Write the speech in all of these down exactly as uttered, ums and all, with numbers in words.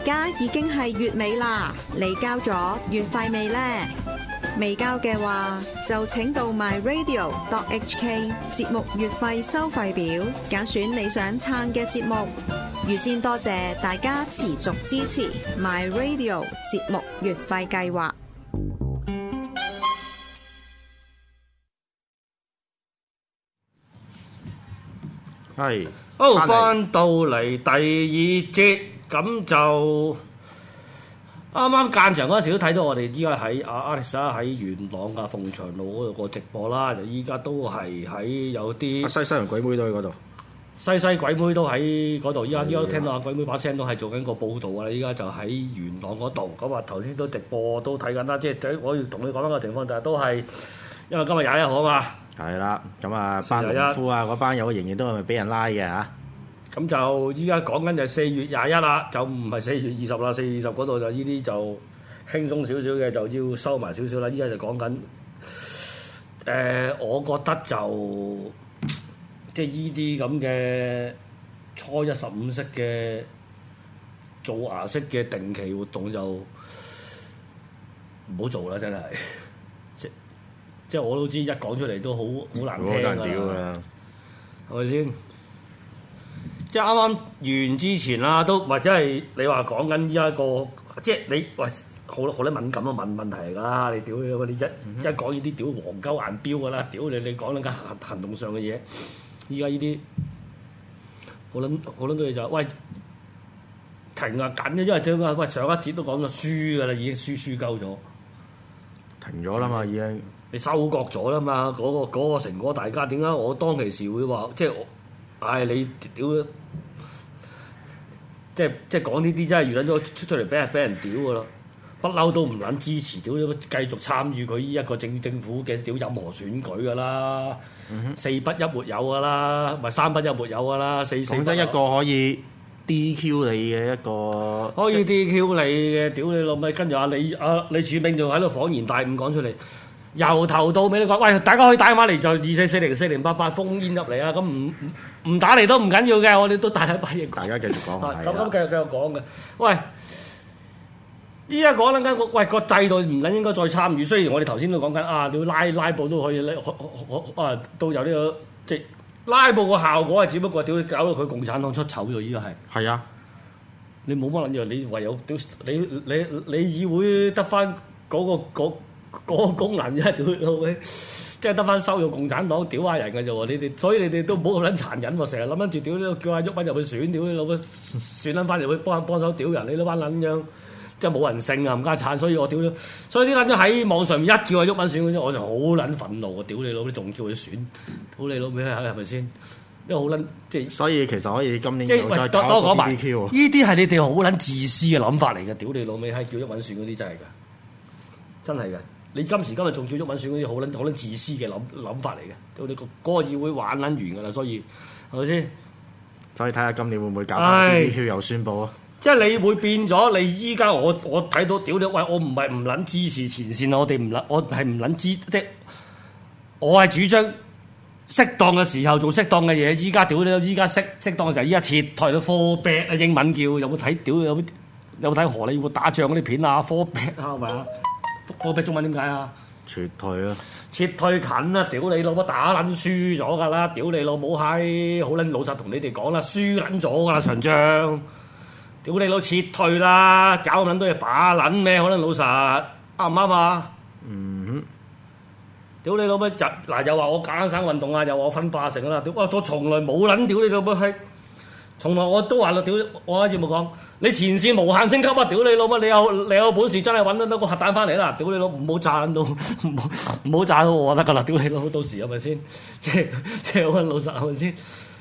家已經係月尾啦，你交咗月費未呢？未交嘅話，就請到 my radio dot h k 節目月費收費表，揀選你想撐嘅節目。預先多謝大家持續支持 my radio 節目月費計劃。 係， 好翻到嚟第二節，咁就啱啱間場嗰陣時都睇到我哋依家喺阿 Alex 喺元朗嘅鳳翔路嗰度個直播啦，就依家都係喺有啲西西洋鬼妹都喺嗰度， 西西鬼妹都喺嗰度，依家依家都聽到阿鬼妹把聲都係做緊個報導啊！依家就喺元朗嗰度，咁啊頭先都直播都睇緊啦，即係我要同你講翻個情況就係都係因為今日廿一號啊嘛。 係啦，咁啊班農夫啊嗰班友仍然都係咪俾人拉嘅嚇？ 咁就依家講緊就四月廿一啦，就唔係四月二十啦，四月二十嗰度就呢啲就輕鬆少少嘅，就要收埋少少啦。依家就講緊，誒、呃，我覺得就即係依啲咁嘅初一十五式嘅做牙式嘅定期活動就唔好做啦，真係。即係我都知，一講出嚟都好好難聽㗎啦，係咪先？即係啱啱完之前啦，都或者係你話講緊依一個，即係你喂好好多敏感嘅問問題嚟㗎啦！你屌你你一、嗯、一講呢啲屌黃鳩眼標㗎啦！屌你你講緊行行動上嘅嘢，依家呢啲好撚好撚多嘢就喂停啊緊嘅，因為點啊？喂上一節都講咗輸㗎啦，已經輸輸鳩咗， 停咗啦嘛已經。 你收割咗啦嘛，嗰、那個嗰、那個成果，大家點解我當其時會話，即係唉你屌，即係即係講呢啲真係預撚咗出出嚟俾人俾人屌噶啦，不嬲都唔撚支持屌，繼續參與佢呢一個政政府嘅屌任何選舉噶啦，嗯、哼四不一沒有噶啦，咪三不一沒有噶啦，四四。講真一個可以 D Q 你嘅一個，可以 D Q 你嘅，屌你老味，跟住阿李阿李柱銘仲喺度恍然大悟講出嚟。由頭到尾都講，喂，大家可以打電話嚟就二四四零四零八八烽煙入嚟啊！咁唔唔打嚟都唔緊要嘅，我哋都大把嘢講。大家繼續講。咁咁繼續繼續講嘅。喂，依家講緊緊個喂個制度唔撚應該再參與。雖然我哋頭先都講緊啊，你拉拉布都可以咧，啊都有呢個即係拉布個效果係只不過屌搞到佢共產黨出醜咗，依家係。係啊，你冇乜撚嘢，你唯有屌你你你議會得翻嗰個嗰。嗰個功能啫，屌你老味，即係得翻收用共產黨屌下人嘅啫喎，你哋所以你哋都唔好咁撚殘忍喎，成日諗緊住屌呢叫阿毓民入去選，屌你老味，選撚翻入去幫幫手屌人，你呢班撚樣，即係冇人性啊，唔加產，所以我屌咗，所以啲撚咗喺網上面一叫阿毓民選嗰啲，我就好撚憤怒啊！屌你老味，仲叫佢選，屌你老味係咪先？因為好撚即係，所以其實可以今年又再多多講埋，呢啲係你哋好撚自私嘅諗法嚟嘅，屌你老味係叫毓民選嗰啲真係㗎，真係㗎。你今時今日仲叫毓民選嗰啲好撚好撚自私嘅諗諗法嚟嘅，到你個嗰個議會玩撚完㗎啦，所以係咪先？所以睇下今年會唔會搞翻 D Q 又宣佈啊？即係你會變咗，你依家我我睇到屌你喂，我唔係唔撚支持前線，我哋唔撚，我係唔撚支，即係我係主張適當嘅時候做適當嘅嘢。依家屌你，依家適適當嘅時候，依家撤退到 fall back 啊，英文叫有冇睇？屌有冇有冇睇荷里活打仗嗰啲片啊 fall back 啊，係咪啊？貨幣中文點解啊？撤退啊！撤退近啊！屌你老母打撚輸咗㗎啦！屌你老母閪！好撚老實同你哋講啦，輸撚咗㗎啦場仗！屌你老撤退啦！搞咁撚多嘢把撚咩？可能老實啱唔啱啊？嗯哼！屌你老母就嗱又話我假省運動啊，又話我分化成啦！屌我我從來冇撚屌你老母閪！從來我都話啦，屌我喺節目講，你前線無限升級啊！屌你老母，你有你有本事真係揾得到個核彈翻嚟啦！屌你老，唔好炸到，唔好唔好炸到我得噶啦！屌你老，到時係咪先？即係即係好撚老實係咪先？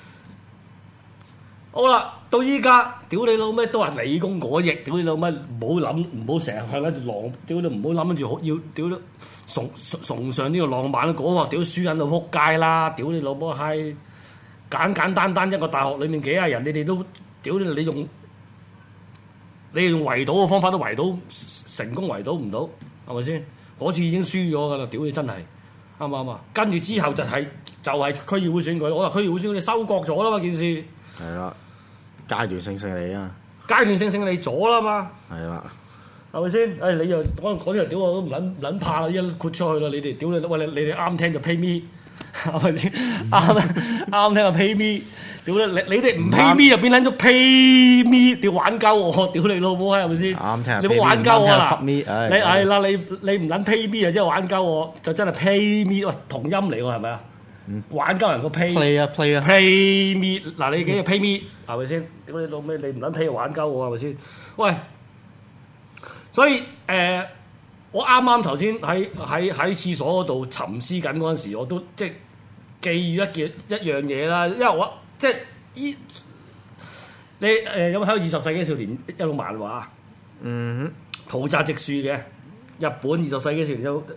好啦，到依家屌你老咩都話理工果翼，屌你老咩唔好諗，唔好成日向緊住浪，屌你唔好諗住要屌你崇崇尚呢個浪漫嗰個，屌輸緊到撲街啦！屌你老母閪！簡簡單單一個大學裏面幾廿人，你哋都屌你！你用你用圍堵嘅方法都圍堵成功圍堵唔到，係咪先？嗰次已經輸咗㗎啦！屌你真係啱唔啱啊？跟住之後就係、是、就係、是、區議會選舉，我話區議會選舉你收割咗啦嘛件事。係啦，階段性勝利啊！ 階段性勝利咗啦嘛。 係啦。 係咪先？誒、哎，你又講講啲人屌我都唔撚撚怕啦，一豁出去啦！你哋屌你，喂你你哋啱聽就 pay me，係咪先？啱啱聽就 pay me，屌你你你哋唔 pay me 就變撚咗 pay me，屌玩鳩我，屌你老母係咪先？ 啱聽， 你冇玩鳩我啦！你係啦，你你唔撚 pay me 啊，即係玩鳩我，就真係 pay me，喂同音嚟喎係咪啊？玩鳩人個 pay play 啊 play 啊 pay me， 嗱你幾日 pay me 係咪先？屌你老味，你唔撚 pay 就玩鳩我係咪先？喂！所以誒、呃，我啱啱頭先喺喺喺廁所嗰度沉思緊嗰陣時，我都即係記住一件一樣嘢啦。因為我即係依你誒、呃、有冇睇過《二十世紀少年》一路漫畫？ 嗯， 浦澤直樹嘅日本《二十世紀少年》有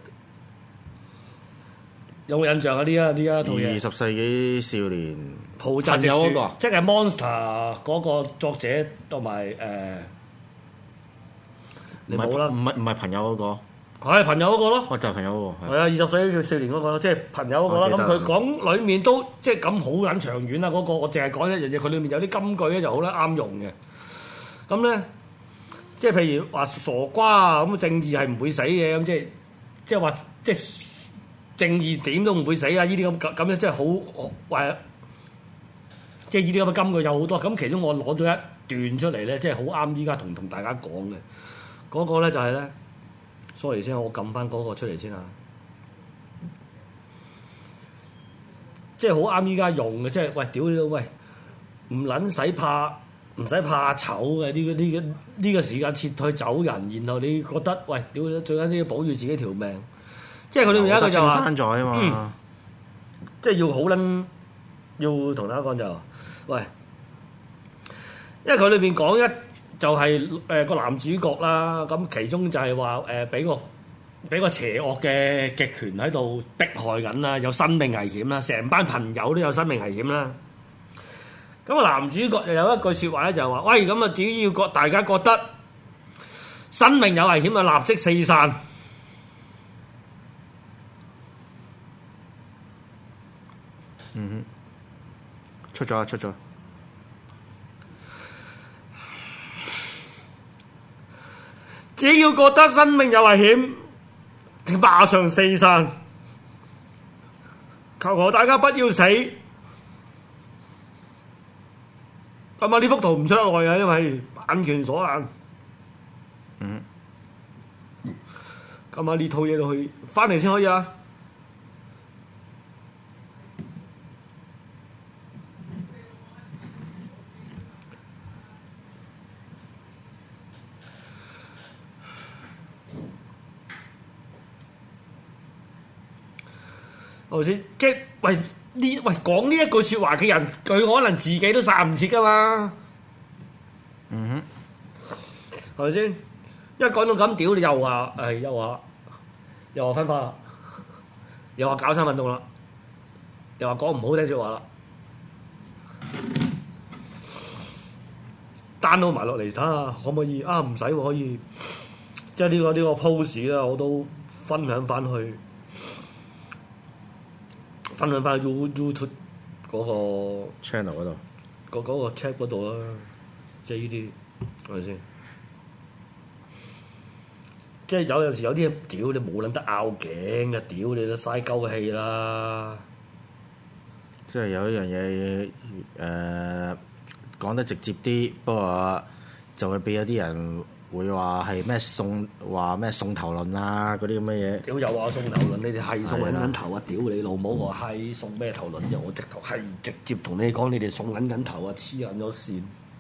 有冇印象啊？呢一呢一套嘢《 二十世紀少年》 浦澤直樹嗰個，即係 Monster 嗰個作者同埋誒。你冇啦， 唔係唔係朋友嗰個， 係朋友嗰個咯。 我就係朋友嗰個， 係啊，二十世紀少年嗰個，即係朋友嗰個啦。咁佢講裡面都即係咁好撚長遠啦。嗰個我淨係講一樣嘢，佢裡面有啲金句咧就好撚啱用嘅。咁咧，即係譬如話傻瓜啊，咁正義係唔會死嘅，咁即係即係話即係正義點都唔會死啊！呢啲咁咁樣即係好話，即係呢啲咁嘅金句有好多。咁其中我攞咗一段出嚟咧，即係好啱依家同同大家講嘅。嗰個咧就係咧 ，sorry 先，我撳翻嗰個出嚟先啊！即係好啱依家用嘅，即係喂屌你老喂，唔撚使怕，唔使怕醜嘅呢個呢個呢個時間撤退走人，然後你覺得喂屌你最緊要保住自己條命，即係佢裏面有一個就話， 山在啊嘛， 嗯、即係要好撚要同大家講就喂，因為佢裏邊講一。就係誒個男主角啦，咁其中就係話誒俾個俾個邪惡嘅極權喺度迫害緊啦，有生命危險啦，成班朋友都有生命危險啦。咁個男主角又有一句説話咧，就係話：喂，咁啊，只要覺大家覺得生命有危險啊，立即四散。 嗯哼，出咗啊，出咗。 只要覺得生命有危險，馬上四散。求求大家不要死。咁啊，呢幅圖唔出外啊，因為版權所限。 嗯。 咁啊，呢套嘢就去翻嚟先可以啊。係咪先？即係喂呢喂講呢一句説話嘅人，佢可能自己都殺唔切噶嘛。 嗯哼，係咪先？一講到咁屌，你又話誒，又話又話分化啦，又話搞新運動啦，又話講唔好聽説話啦。download埋落嚟睇下，可唔可以啊？唔使喎，可以。即係呢個呢個 post 啦，我都分享翻去。分享翻 YouTube 嗰個 channel 嗰度， 嗰嗰個 chat 嗰度啦，即係呢啲係咪先？即係有陣時有啲嘢屌你冇撚得拗頸嘅，屌你都嘥鳩氣啦！ 即係有一樣嘢誒講得直接啲，不過就會俾有啲人會話係咩送話咩送頭論啊嗰啲咁嘅嘢。 屌又話送頭論，你哋係送撚緊頭啊！屌你老母，我係送咩頭論啫？我直頭係直接同你講，你哋送撚緊頭啊！黐撚咗線。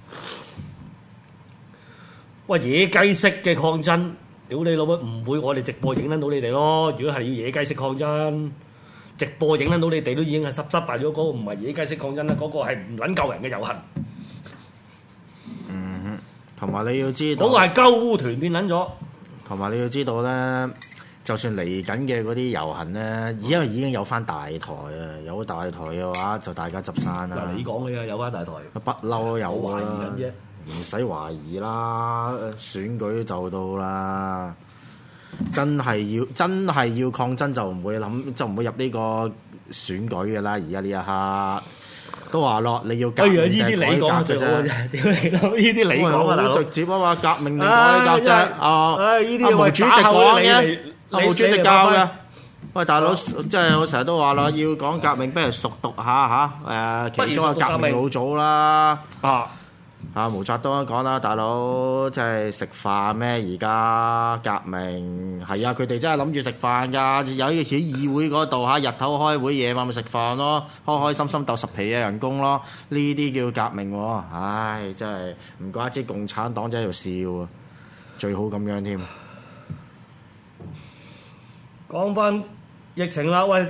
喂，野雞式嘅抗爭，屌你老母唔會我哋直播影撚到你哋咯。如果係要野雞式抗爭，直播影撚到你哋都已經係濕濕敗咗。嗰個唔係野雞式抗爭啦，嗰個係唔撚救人嘅遊行。 同埋你要知道， 嗰個係鳩污團變撚咗。 同埋你要知道咧，就算嚟緊嘅嗰啲遊行咧，因為已經有翻大台啊，有大台嘅話就大家執生啦。 嗱，你講嘅有翻大台， 不嬲都有懷疑啦， 緊啫， 唔使懷疑啦，選舉就到啦。真係要真係要抗爭就唔會諗，就唔會入呢個選舉嘅啦。而家呢一刻。 都話咯，你要革哎命呀！呢啲你講最好嘅啫，屌你老！呢啲你講啊，大佬直接啊嘛，革命定改革啫。啊， 唉，呢啲阿毛主席講嘅， 你阿毛主席教嘅。喂，大佬，即係我成日都話啦，要講革命，不如熟讀下嚇誒，其中嘅革命老祖啦。 啊！ 啊，毛澤東講啦，大佬即係食飯咩？而家革命係啊，佢哋真係諗住食飯㗎，有啲喺議會嗰度嚇，日頭開會，夜晚咪食飯咯，開開心心鬥十皮嘅人工咯，呢啲叫革命喎！唉，真係唔怪之共產黨真係喺度笑啊，最好咁樣添。 講翻疫情啦，喂！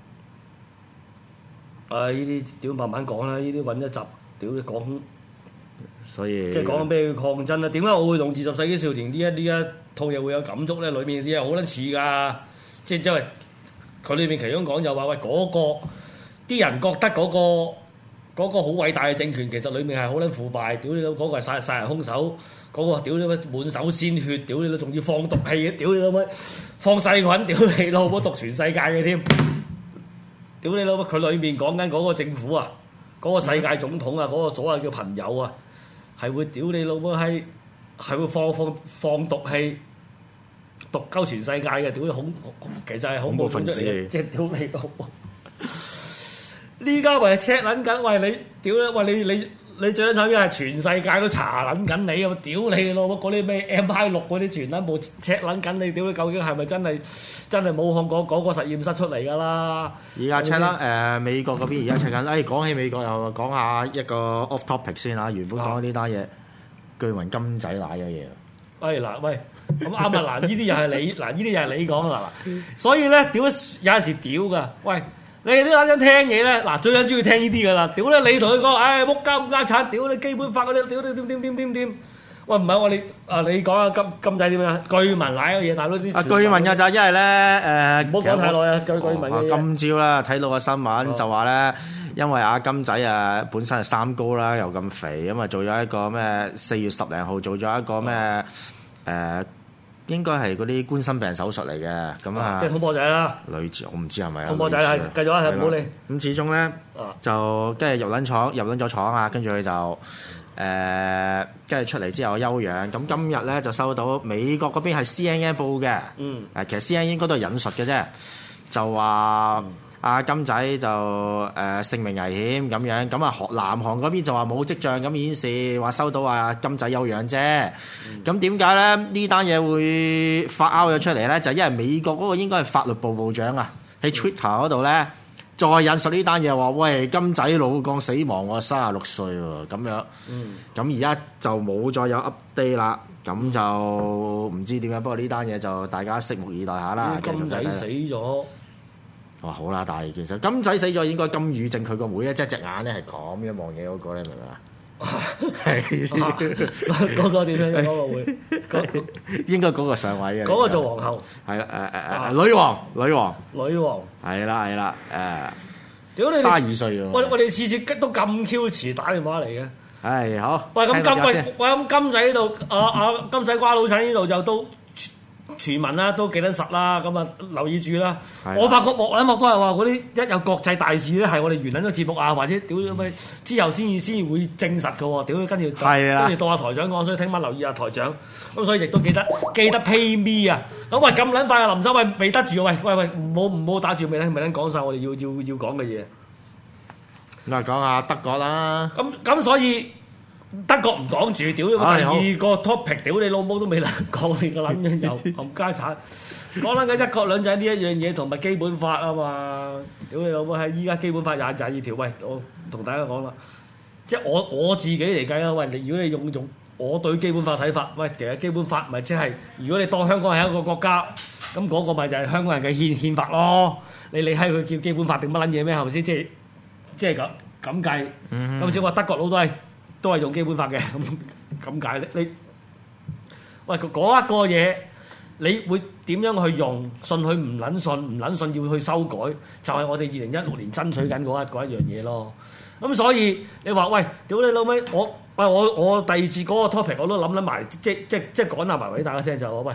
啊，呢啲屌慢慢講啦，呢啲揾一集屌你講。 所以即係講咩抗爭啦？點解我會用二十世紀少年呢一呢一套嘢會有感觸咧？裏面啲嘢好撚似㗎，即係因為佢裏面其中講就話喂嗰、嗰個啲人覺得嗰、嗰個嗰、嗰個好偉大嘅政權，其實裏面係好撚腐敗，屌你老嗰個係殺殺人兇手，嗰、嗰個屌你乜滿手鮮血，屌你老仲要放毒氣嘅，屌你老乜放細菌，屌你老母毒全世界嘅添，屌你老母佢裏面講緊嗰個政府啊，嗰、嗰個世界總統啊，嗰、嗰個所謂叫朋友啊。係會屌你老母係係會放放放毒氣毒鳩全世界嘅，屌你恐其實係恐怖分子嚟，即係屌你老母！呢家咪 check 撚緊，喂你屌咧，喂你你你最撚慘嘅係全世界都查撚緊你啊！屌你老母嗰啲咩 M I 六嗰啲全撚部 check 撚緊你，屌你究竟係咪真係真係武漢嗰嗰個實驗室出嚟㗎啦？ 而家 check 啦，誒美國嗰邊而家 check 緊。誒講起美國又講下一個 off topic 先嚇，原本講呢單嘢，據聞金仔奶嘅嘢。 喂嗱，喂咁啱啊！嗱，呢啲又係你嗱，呢啲又係你講啊嗱，所以咧屌有陣時屌㗎，喂。你哋啲撚緊聽嘢咧，嗱最撚中意聽呢啲噶啦，屌咧你同佢講，唉仆家唔家產，屌你基本法嗰啲，屌你點點點點點，喂唔係我哋啊你講下金金仔點樣？據聞奶嘅嘢，大佬啲啊據聞嘅就因為咧誒， 唔好講太耐啊，據據聞嘅嘢。 今朝啦睇到個新聞就話咧，因為阿金仔啊本身係三高啦，又咁肥，咁啊做咗一個咩四月十零號做咗一個咩誒。應該係嗰啲冠心病手術嚟嘅，咁啊， 即係通波仔啦。 類似我唔知係咪啊。 通波仔係繼續啊，唔好理。 咁始終咧就跟住入撚廠，入撚咗廠啊，跟住佢就誒跟住出嚟之後休養。咁今日咧就收到美國嗰邊係 C N N 報嘅， 嗯， 誒其實 C N N 應該都係引述嘅啫，就話。阿金仔就誒、呃、性命危險咁樣，咁啊南韓嗰邊就話冇跡象咁顯示話收到阿金仔休養啫。咁點解咧呢單嘢會發酵咗出嚟咧？就係、因為美國嗰個應該係法律部部長啊，喺 Twitter 嗰度咧再引述呢單嘢話，喂金仔老幹死亡喎，三十六歲喎咁樣。咁而家就冇再有 update 啦，咁就唔知點樣。不過呢單嘢就大家拭目以待下啦。 金仔死咗。 哇、哦！好啦，但係其實金仔死咗應該金宇正佢個妹咧，即係隻眼咧係咁樣望嘢嗰個咧，明唔明啊？係嗰個點樣？嗰個會嗰應該嗰個上位嘅。 嗰個做皇后。 係啦，誒誒誒，女王，女王， 女王。係啦，係啦，誒。 屌你！ 三十二歲喎。 我我哋次次都咁 Q 遲打電話嚟嘅。 係好。 喂，咁金喂喂咁金仔呢度，啊啊金仔瓜老襯呢度就都。傳聞啦，都幾得實啦，咁啊留意住啦。我發覺莫撚莫都係話嗰啲一有國際大事咧，係我哋完撚咗節目啊，或者屌咁咩之後先至先至會證實嘅喎。屌跟住跟住到阿台長講，所以聽晚留意阿台長。咁所以亦都記得記得 pay me 啊。咁喂咁撚快啊，林生喂未得住喂喂喂唔好唔好打住未撚未撚講晒我哋要要要講嘅嘢。 咁啊講下德國啦。 咁咁所以。德國唔講住，屌！第二個 topic，屌你老母都未能講，你個撚樣又冚家產，講緊嘅一國兩制呢一樣嘢同埋基本法啊嘛，屌你老母喺依家基本法廿廿二條，喂，我同大家講啦，即係我我自己嚟計啦，喂，你如果你用用我對基本法睇法，喂，其實基本法咪即係如果你當香港係一個國家，咁嗰個咪就係香港人嘅憲憲法咯，你你閪佢叫基本法定乜撚嘢咩？係咪先？即係即係咁咁計，咁即係話德國佬都係。都係用基本法嘅，咁咁解咧？你喂嗰一個嘢，你會點樣去用？信佢唔撚信，唔撚信要去修改，就係、是、我哋二零一六年爭取緊嗰一嗰一樣嘢咯。咁所以你話喂，屌你老味，我喂我我第二次嗰個 topic 我都諗諗埋，即即即講下埋俾大家聽就係、是、喂，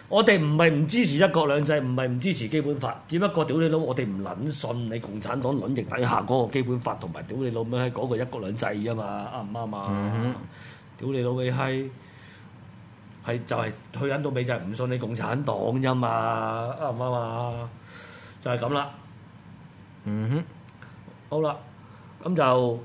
我哋唔係唔支持一國兩制，唔係唔支持基本法，只不過屌你老，我哋唔撚信你共產黨卵翼底下嗰個基本法同埋屌你老味嗰個一國兩制啊嘛，啱唔啱啊？ 嗯、 屌你老味係係就係、是、去緊到尾就係唔信你共產黨啫嘛，啱唔啱啊？就係咁啦。 嗯哼， 好啦，咁就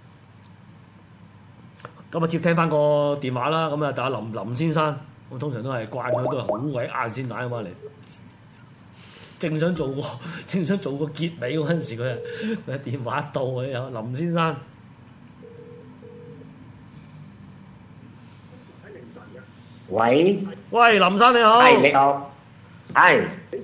咁啊接聽翻個電話啦。咁啊，就阿林林先生。我通常都係慣咗，都係好鬼晏先打電話嚟。正想做個正想做個結尾嗰陣時，佢啊佢電話到啊，有林先生。 喂喂，林生你好。 係你好。係。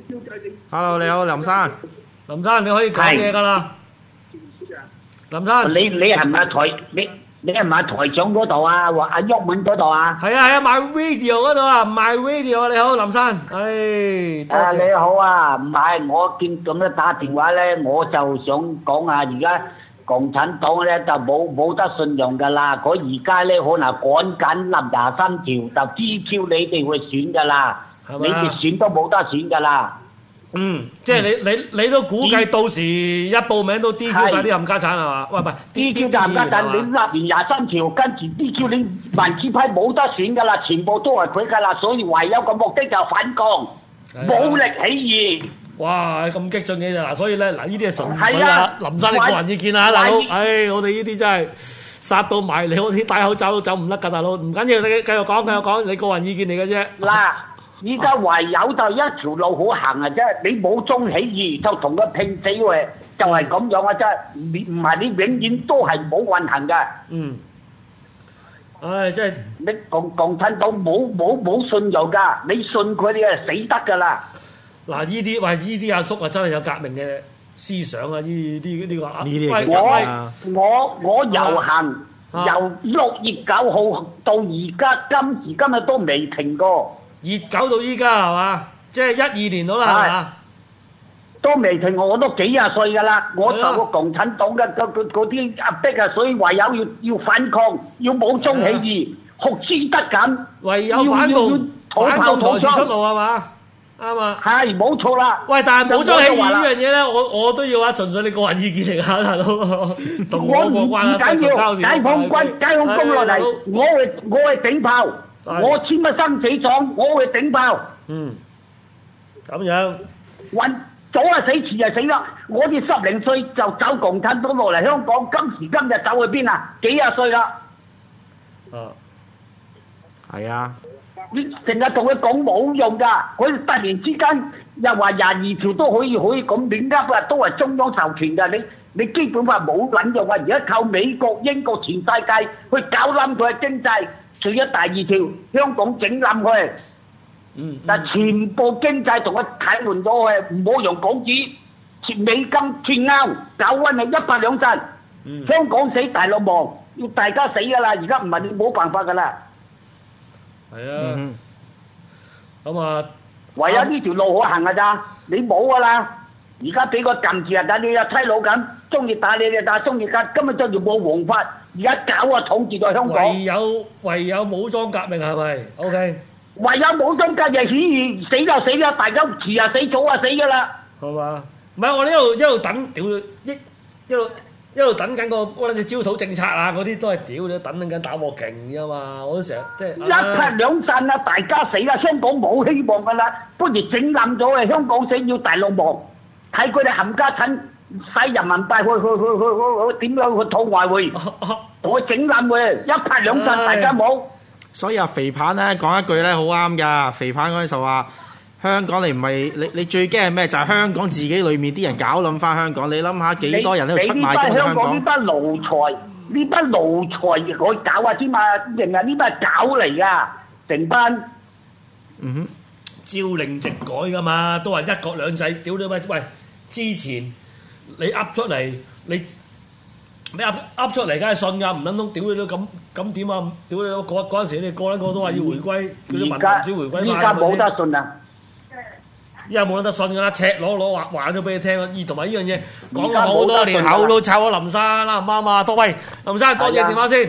Hello， 你好，林生。 林生你可以講嘢㗎啦。林生。 你你係咪台你？你係咪台長嗰度啊？或阿鬱文嗰度啊？ 係啊係啊，My Radio 嗰度啊，My Radio 你好，林生。唉， 啊你好啊，唔係我見咁樣打電話咧，我就想講下而家共產黨咧就冇冇得信用㗎啦。佢而家咧可能趕緊立廿三條，就 D Q 你哋去選㗎啦。你哋選都冇得選㗎啦。 嗯，即係你你你都估計到時一報名都 D Q 晒啲冚家產係嘛？喂，唔係 D Q 冚家產，你立完廿三條，跟住 D Q 你民主派冇得選㗎啦，全部都係佢㗎啦，所以唯有個目的就反抗，武力起義。 哇，咁激進嘅嗱，所以咧嗱，呢啲係純粹啊，林生你個人意見啊，大佬。唉，我哋呢啲真係殺到埋你，我啲戴口罩都走唔甩㗎，大佬。唔緊要，你繼續講，繼續講，你個人意見嚟嘅啫。 嗱。依家唯有就一條路好行啊啫！你武裝起義就同佢拼死喎，就係咁樣啊啫！唔唔係你永遠都係冇運行㗎。 嗯。唉，即係你共共產黨冇冇冇信用㗎，你信佢你係死得㗎啦！ 嗱，依啲喂依啲阿叔啊，真係有革命嘅思想啊！呢啲呢個啊， 呢啲我我我遊行由六月九號到而家今時今日都未停過。 熱狗到依家係嘛？即係一二年到啦係嘛？ 都未停我，我都幾廿歲㗎啦！我就個共產黨嘅嗰嗰啲壓迫啊，所以唯有要要反抗，要武裝起義，學之得緊。 唯有反共，反共才是出路係嘛？啱啊！ 係冇錯啦。 喂，但係武裝起義呢樣嘢咧，我我都要話純粹你個人意見嚟㗎，大佬。同我冇關啊！ 唔緊要，解放軍、解放軍落嚟，我係我係頂炮。我簽乜生死狀，我會頂爆。 嗯，咁樣。 運早啊死，遲啊死啦！我哋十零歲就走共產黨落嚟香港，今時今日走去邊啊？幾廿歲啦。 啊， 係啊。 你成日同佢講冇用㗎，佢突然之間又話廿二條都可以可以咁亂噏啊，都係中央授權㗎。你你基本法冇撚用啊！而家靠美國、英國、全世界去搞冧佢嘅經濟。除咗第二條，香港整冧佢， 嗯， 但全部經濟同佢替換咗佢，唔好用港紙，全美金脫鈎，搞溫係一拍兩散， 嗯， 香港死大陸亡，要大家死㗎啦！而家唔係你冇辦法㗎啦。 係啊，咁啊， 唯有呢條路可行㗎咋，你冇㗎啦。而家俾個撳住啊！但你有差佬咁，中意打你就打，中意打，根本就要冇王法。而家搞啊，統治在香港。 唯有唯有武裝革命係咪 ？OK。 唯有武裝革命，顯然死就死啦，大家遲啊死，早啊死㗎啦。 係嘛？唔係我哋一路一路等，屌一一路一路等緊個嗰啲焦土政策啊，嗰啲都係屌你等緊打鑊勁啫嘛！我都成日即係一拍兩散啦，大家死啦，香港冇希望㗎啦，不如整冧咗啊！香港死要大陸亡。睇佢哋冚家產使人民幣去去去去去點樣去套外匯，我整冧佢一拍兩散，大家冇。 所以阿肥棒咧講一句咧好啱㗎，肥棒嗰陣時候話香港你唔係你你最驚係咩？就係香港自己裏面啲人搞冧翻香港。你諗下幾多人喺度出賣緊香港？ 呢班奴才，呢班奴才我搞啊之嘛，認啊呢班係搞嚟㗎，成班。 嗯哼。 朝令夕改㗎嘛，都話一國兩制，屌你喂喂！之前你噏出嚟，你你噏噏出嚟，梗係信㗎，唔撚通屌你都咁咁點啊？屌你嗰嗰陣時，你個撚個都話要回歸，叫啲民主回歸嘛。 依家冇得信啊！ 依家冇得信㗎啦，赤裸裸話話咗俾你聽啦，而同埋呢樣嘢講咗好多年，口都臭咗林生啦，唔啱啊！多位林生，多謝電話先。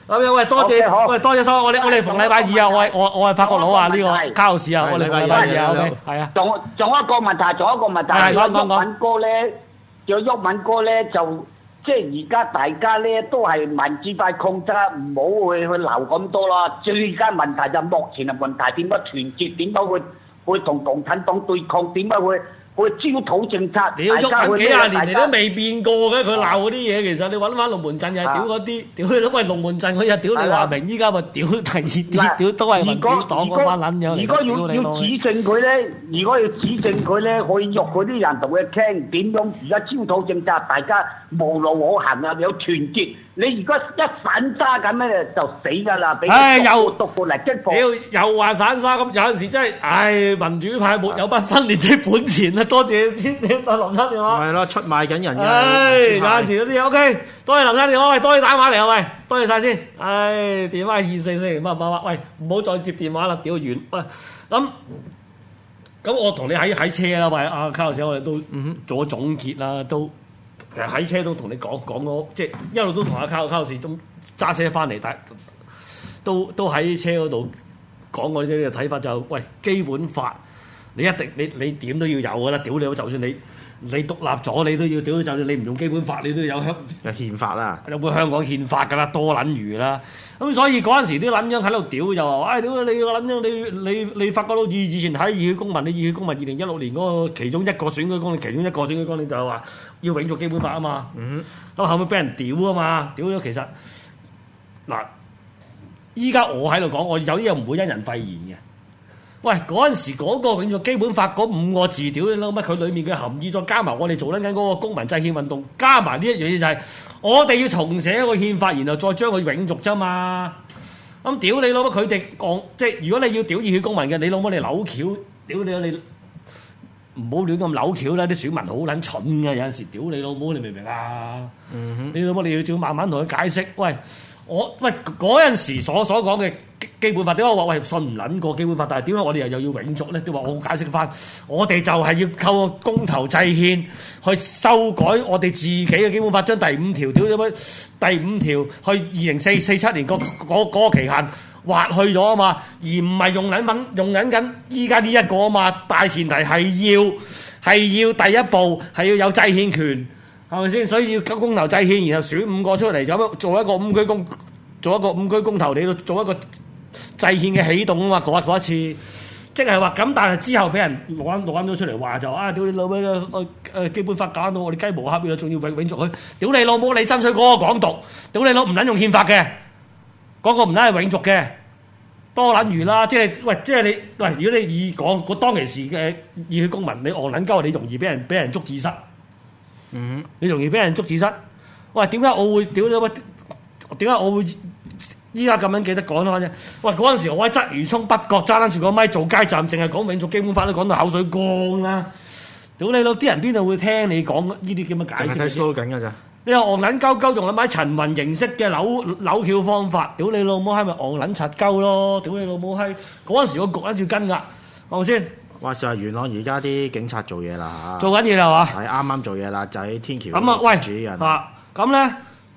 咁樣喂，多 OK， 謝， 好喂，多謝所有我哋我哋逢禮拜二啊，我係我我係法國佬啊，呢個卡路士啊，我哋逢禮拜二啊，OK，係啊。 仲仲有一個問題，仲有一個問題， 係講講毓民哥咧，叫毓民哥咧就即係而家大家咧都係民主派抗爭，唔好去去鬧咁多啦。最佳問題就目前嘅問題點樣團結，點樣去去同共產黨對抗，點樣去去焦土政策。 屌毓民幾廿年嚟都未。 未變過嘅，佢鬧嗰啲嘢，其實你揾翻龍門陣又係屌嗰啲，屌你老喂龍門陣佢又屌你華明，依家咪屌第二啲，屌都係民主黨嗰班撚樣嚟如果屌你老要要指正佢咧，如果要指正佢咧，可以約嗰啲人同佢傾點樣而家焦土政策，大家無路可行啊！有團結，你如果一散沙咁咧就死㗎啦！俾唉又獨過嚟激火。 屌又話散沙咁，有陣時真係，唉民主派沒有不分裂的本錢啊！多謝先阿林生電話。 係咯，出賣緊人嘅。 唉， 民主派眼前嗰啲 OK，多謝林生電話，喂，多謝打電話嚟啊，喂，多謝晒先。唉，電話二四四零八八八，喂，唔好再接電話啦，屌完。喂，咁咁我同你喺喺車啦，喂，阿卡老師，我哋都做咗總結啦，都其實喺車都同你講講咗，即係一路都同阿卡卡老師都揸車翻嚟，但都都喺車嗰度講過呢啲嘅睇法，就喂基本法。你一定你你點都要有噶啦，屌你！就算你你獨立咗，你都要屌！就算你唔用基本法，你都有香有憲法啦， 有本香港憲法噶啦，多撚餘啦。咁所以嗰陣時啲撚樣喺度屌就話，唉屌你個撚樣，你你你發覺到以以前喺議會公民，你議會公民二零一六年嗰個其中一個選舉綱領，其中一個選舉綱領就係話要永續基本法啊嘛。嗯，咁後尾俾人屌啊嘛，屌咗其實嗱，依家我喺度講，我有啲嘢唔會因人廢言嘅。喂，嗰陣時嗰個永續基本法嗰五個字，屌你老乜？佢裡面嘅含義，再加埋我哋做緊緊嗰個公民制憲運動，加埋呢一樣嘢就係、是、我哋要重寫一個憲法，然後再將佢永續啫嘛。咁屌你老乜？佢哋講即係如果你要屌熱血公民嘅，你老乜你扭橋？屌你你唔好亂咁扭橋啦！啲選民好撚蠢嘅，有陣時屌你老母，你明唔明啊？嗯、哼你老母你要照慢慢同佢解釋。喂，我喂嗰陣時所所講嘅。基本法點解我話喂信唔撚過基本法？但係點解我哋又又要永續咧？都話我解釋翻，我哋就係要透過公投制憲去修改我哋自己嘅基本法，將第五條屌咗乜？第五條去二零四四七年個嗰嗰個期限劃去咗啊嘛，而唔係用緊緊用緊緊依家呢一個啊嘛。大前提係要係要第一步係要有制憲權，係咪先？所以要搞公投制憲，然後選五個出嚟，咁樣做一個五區公做一個五區公投，你做一個。制憲嘅起動啊嘛，嗰一次，即係話咁，但係之後俾人攞攞攞咗出嚟話就啊，屌你老味啊！誒基本法搞到我哋雞毛鴨血啊，仲要永永續佢，屌你老母！你爭取嗰個港獨，屌你老唔撚用憲法嘅，嗰、嗰個唔撚係永續嘅，多撚餘啦！即係喂，即係你喂，如果你以講個當其時嘅熱血公民，你戇撚鳩，你容易俾人俾人捉字蝨，嗯，你容易俾人捉字蝨。喂，點解我會屌你喂？點解我會？依家咁樣記得講啦啫。喂，嗰陣時我喺鰂魚涌北角揸撚住個咪做街站，淨係講永續基本法都講到口水乾啦。屌你老，啲人邊度會聽你講呢啲咁嘅解釋？淨係睇 show 緊㗎咋？你話戇撚鳩鳩仲諗買陳雲形式嘅扭扭橋方法？屌你老母閪咪戇撚柒鳩咯！屌你老母閪！嗰陣時我焗撚住跟㗎，係咪先？ 話時話元朗而家啲警察做嘢啦嚇， 做緊嘢啦嘛？ 係啱啱做嘢啦，就喺天橋咁啊，喂主人啊，咁咧。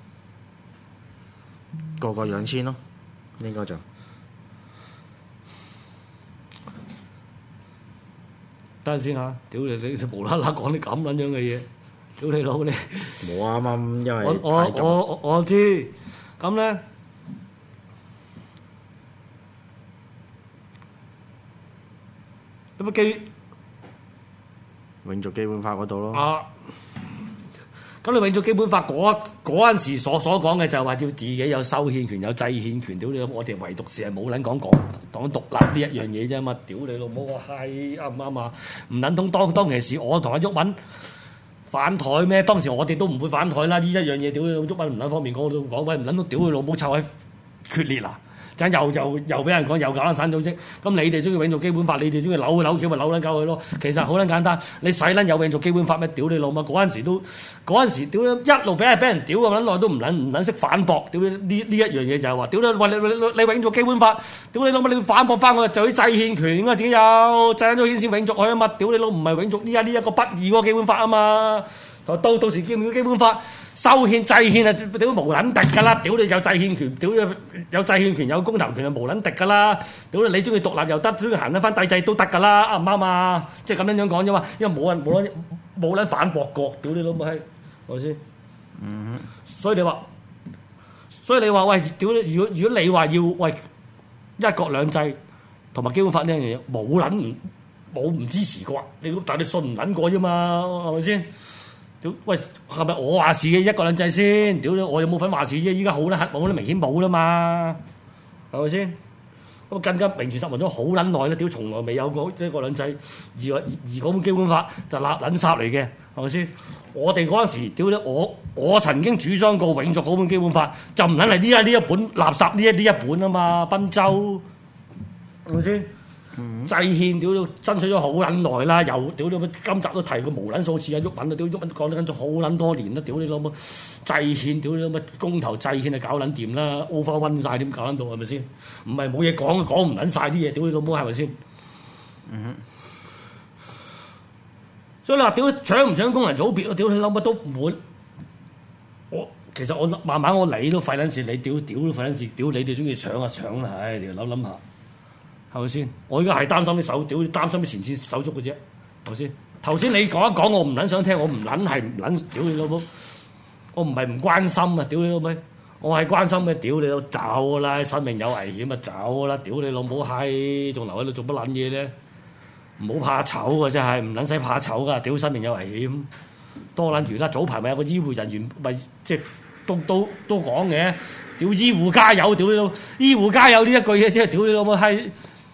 個個養千咯，應該就等陣先嚇，屌你你無啦啦講啲咁撚樣嘅嘢，屌你老你！ 冇啊啱啱，因為我我我我我知，咁咧有乜基永續基本法嗰度咯。 啊！咁你永續基本法嗰嗰陣時所所講嘅就係話要自己有修憲權、有制憲權。屌你老母！我哋唯獨是係冇撚講講講獨立呢一樣嘢啫嘛！屌你老母！我係啱唔啱啊？唔撚通當當其時我同阿毓民反台咩？當時我哋都唔會反台啦！呢一樣嘢屌你老母！毓民唔撚方面講我都講，喂唔撚到屌你老母臭喺決裂啊！陣又又又俾人講又搞緊散組織，咁你哋中意永續基本法，你哋中意扭扭橋咪扭撚鳩佢咯。其實好撚簡單，你使撚有永續基本法咩？屌你老母！嗰陣時都嗰陣時屌一路俾人俾人屌咁撚耐都唔撚唔撚識反駁。屌呢呢一樣嘢就係話，屌你喂你你你永續基本法，屌你老母你反駁翻我就要制憲權應該自己有制咗憲先永續佢啊嘛！屌你老唔係永續依家呢一個不義嗰個基本法啊嘛！ 到到時基本基本法修憲制憲啊，屌無撚敵㗎啦！屌你有制憲權，屌有有制憲權有公投權就無撚敵㗎啦！屌你你中意獨立又得，中意行得翻帝制都得㗎啦，啱唔啱啊？即係咁樣樣講啫嘛，因為冇人冇撚冇撚反駁過，屌你老母閪，係咪先？嗯，所以你話，所以你話喂，屌你！如果如果你話要喂一國兩制同埋基本法呢樣嘢，冇撚唔冇唔支持過，你但係你信唔撚過啫嘛，係咪先？屌喂，係咪我話事嘅一國兩制先？屌你，我有冇份話事啫？依家好啦，冇啦，明顯冇啦嘛，係咪先？咁更加名存實亡咗好撚耐啦！屌，從來未有過一國兩制，而而而嗰本基本法就垃撚圾嚟嘅，係咪先？我哋嗰陣時，屌你，我我曾經主張過永續嗰本基本法，就唔撚係呢一呢一本垃圾呢一呢一本啊嘛，賓州係咪先？嗯、制憲屌你爭取咗好撚耐啦，又屌你今集都提過無撚數次啊，鬱品啊，屌鬱品講得緊咗好撚多年啦，屌你老母制憲，屌你老母公投制憲啊搞撚掂啦 ，over 晒點搞撚到係咪先？唔係冇嘢講，講唔撚晒啲嘢，屌你老母係咪先？嗯，所以你話屌搶唔搶工人組別啊？屌你老母都唔會，我其實我慢慢我理都費撚事，你屌屌都費撚事，屌你哋中意搶啊搶啦，唉，你諗諗下。係咪先？我而家係擔心啲手屌，擔心啲前線手足嘅啫，係咪先？頭先你講一講，我唔撚想聽，我唔撚係唔撚屌你老母，我唔係唔關心啊！屌你老母，我係關心嘅，屌你老母走啦！生命有危險啊，走啦！屌你老母閪，仲留喺度做乜撚嘢咧？唔好怕醜啊！真係唔撚使怕醜噶，屌生命有危險，多撚住啦！早排咪有個醫護人員咪即係都都都講嘅，屌醫護加油！屌你老，醫護加油呢一句嘢，即係屌你老母閪。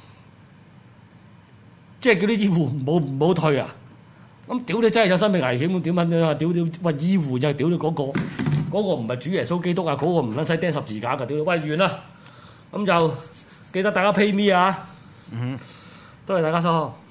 即係叫啲醫護唔好唔好退啊！咁屌你真係有生命危險咁點樣啊？屌屌喂醫護就係屌你嗰個嗰、嗰個唔係主耶穌基督啊！嗰、嗰個唔撚使釘十字架㗎！屌你喂完啦！咁就記得大家 pay me 啊！嗯，多謝大家收看。